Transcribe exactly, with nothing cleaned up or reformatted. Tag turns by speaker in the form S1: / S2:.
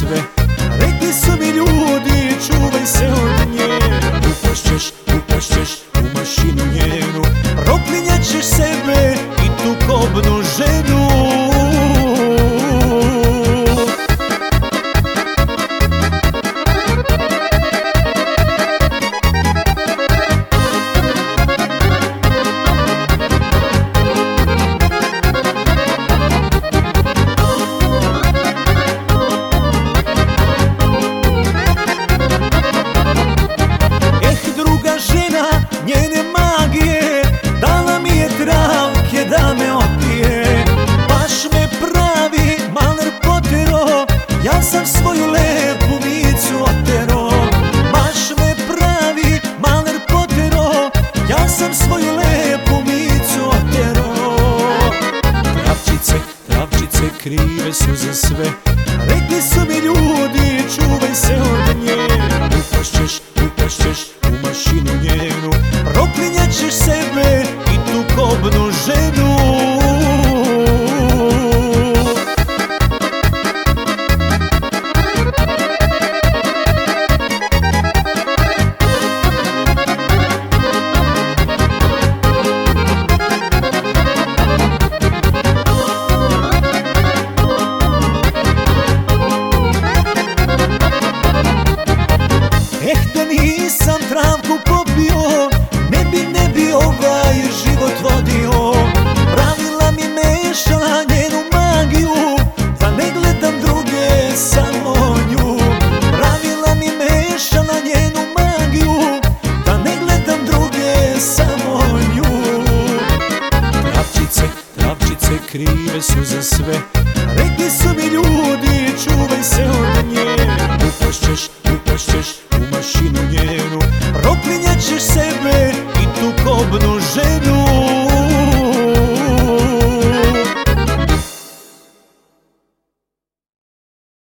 S1: sve. Rekli su mi ljudi, čuvaj se od nje. Upašćeš, upašćeš u mašinu njenu, proklinjaćeš sebe i tu kobnu ženu. Njene magije dala mi je travke da me opije. Baš me pravi Maler potero, ja sam svoju leđu